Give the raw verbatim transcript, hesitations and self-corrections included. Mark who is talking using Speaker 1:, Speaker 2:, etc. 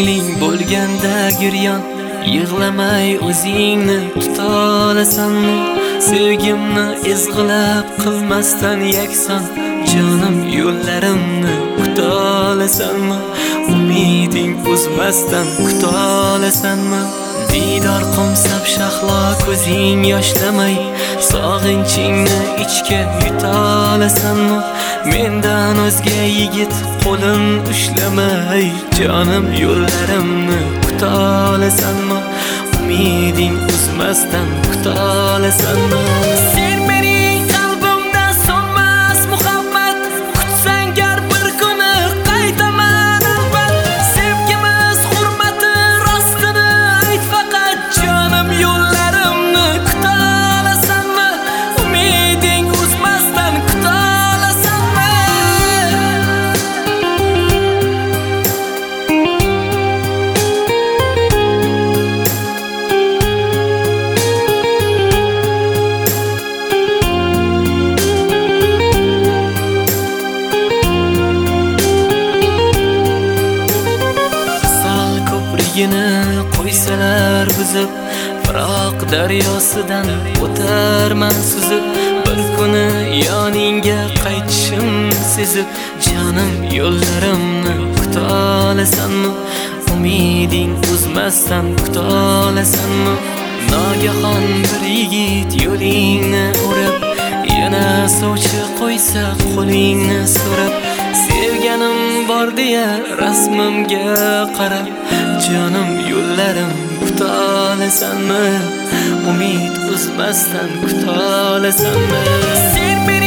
Speaker 1: ko'ngling bo'lganda giryon, yig'lamay o'zingni tutolasanmi? Sevgimni ezg'ilab qilmasdan yakson, jonim yo'llarimni kutolasanmi? Umiding uzmasdan kutolasanmi? Didor qomsab shahlo ko'zing yoshlamay, sog'inchingni ichga yutolasanmi? Mendan o'zga yigit qo'lim ushlamay, jonim yo'llarimni kutolasanmi? Umiding uzmasdan kutolasanmi? Sen mening qalbimda so'nmas muhabbat, kutsang gar bir kuni qaytaman albat. Sevgimiz hurmati rostini ayt faqat, jonim yo'llarimni kutolasanmi? Umiding uzmasdan kutolasanmi? Yine qo'ysalar buzib, biroq daryosidan o'tarman suzib. Bir kuni yoningga qaytishim sezib, jonim yo'llarimni kutolasanmi? Umiding uzmasdan kutolasanmi? Nogahon bir yigit yo'lingni o'rab, yana sovchi qo'ysa qo'lingni so'rab, sevganim bor deya rasmimga qarab, jonim yo'llarim kutolasanmi? Umid uzmasdan kutolasanmi? Sen